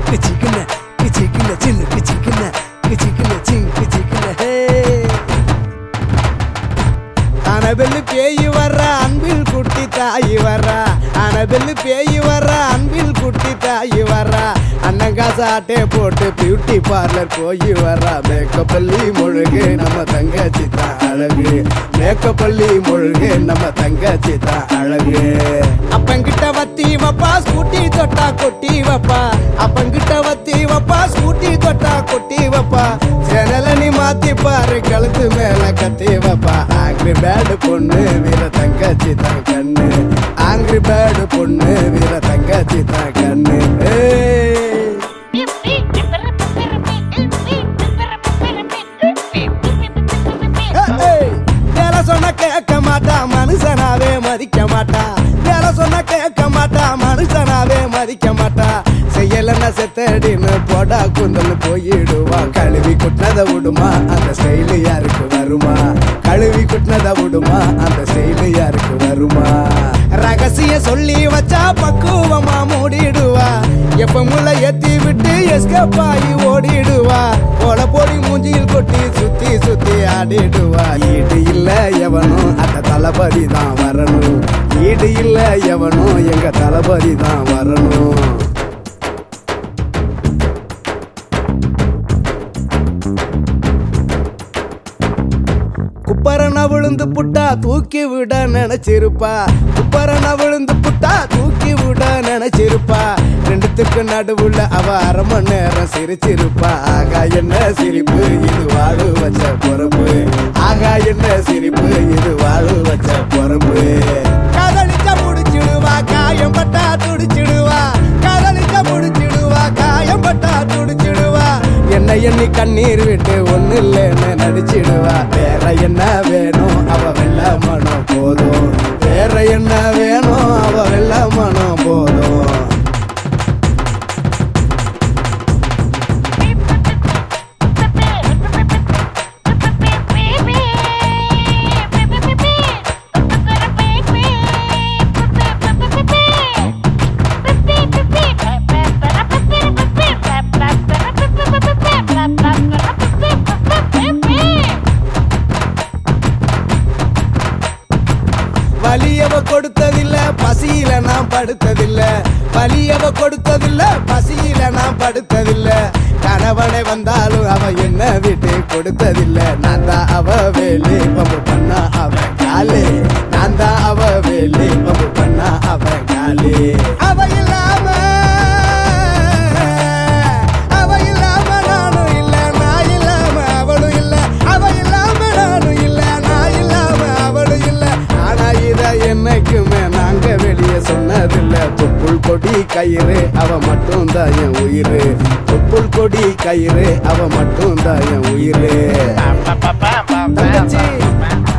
கிச்சிக்குன கிச்சிக்குன சின்ன கிச்சிக்குன கிச்சிக்குன சிங் கிச்சிக்குன ஹே அனபெல்லு பேய் வர்ற அன்பில் குட்டி தாய் வர்றா அனபெல்லு பேய் வர்ற அன்பில் குட்டி தாய் வர்றா அண்ணங்காசு ஆட்டே போட்டு பியூட்டி பார்லர் போய் வர்றா மேக்கப்பள்ளி முழுகு நம்ம தங்கச்சி தான் அழகு மேக்கப்பள்ளி முழுகு நம்ம தங்கச்சி தான் அழகு அப்பங்கிட்ட வத்தி வப்பா ஸ்கூட்டி தொட்டா கொட்டி வப்பா அப்பங்கிட்ட வத்தி வப்பா ஸ்கூட்டி தொட்டா கொட்டி வப்பா சேனல நீ மாத்தி பாரு கழுத்து மேல கத்தி வப்பா ஆங்கிரி பேர்டு பொண்ணு வீர தங்கச்சி தான் கண்ணு ஆங்கிரி பேர்டு பொண்ணு வீர தங்கச்சி தான் கண்ணு சொன்ன கேட்க மாட்டா மனுஷனாவே மதிக்க மாட்டா வேலை சொன்ன கேட்க மாட்டா மனுஷனாவே மதிக்க மாட்டா செய்யலன்னா செத்தடின்னு போடா குந்தல் போயிடுவா கழுவி குட்டினத விடுமா அந்த ஸ்டைலு யாருக்கு வருமா கழுவி குட்டினத விடுமா அந்த ஸ்டைலு யாருக்கு வருமா ரகசிய சொல்லி வச்சா பக்குவமா மூடிடுவா எப்ப முள்ள ஏத்தி விட்டு எஸ்கேப் ஆகி ஓடிடுவா போல போடி மூஞ்சியில் கொட்டி சுத்தி சுத்தி ஆடிடுவா ஈடு இல்ல எவனும் அந்த தளபதி தான் வரணும் ஈடு இல்ல எவனும் எங்க தளபதி தான் வரணும் குப்பரன விழுந்து புட்டா தூக்கி விட நினைச்சிருப்பா குப்பரன விழுந்து புட்டா தூக்கி விட நினைச்சிருப்பா ரெண்டுத்துக்கு நடுவுல அவ அரை மணி நேரம் சிரிச்சிருப்பா ஆகா என்ன சிரிப்பு இது வாழு வச்ச பொறுப்பு ஆகா என்ன சிரிப்பு இது வாழு வச்ச பொறுப்பு காதலிச்ச முடிச்சிடுவா காயம் பட்டா துடிச்சிடுவா காதலிச்ச முடிச்சிடுவா காயம் பட்டா துடிச்சிடுவா என்ன எண்ணி கண்ணீர் விட்டு ஒண்ணு இல்லைன்னு நடிச்சிடுவா வேற என்ன வேணும் அவ வெள்ள மனம் போதும் வேற என்ன வேணும் அவ வெள்ள மனம் போதும் வலியவ கொடுத்ததில்ல பசியில நான் படுத்ததில்ல வலியவ கொடுத்ததில்ல பசியில நான் படுத்ததில்ல கணவனை வந்தாலும் அவ என்ன விட்டு கொடுத்ததில்ல நான் தான் அவ வேலி பம்பு பண்ணா அவ காலே நான் தான் அவ வேலி பம்பு பண்ணா அவ காலே அவ இல்லாம நானும் இல்ல நான் இல்லாம அவளும் இல்ல அவ இல்லாம நானும் இல்ல நான் இல்லாம அவளும் இல்ல ஆனா இத என்னைக்குமே நாங்க வெளியே சொன்னதில்ல தொப்புள் கொடி கயிறு அவ மட்டும் தான் என் உயிரு தொப்புள் கொடி கயிறு அவ மட்டும் தான் என் உயிரு தங்கச்சி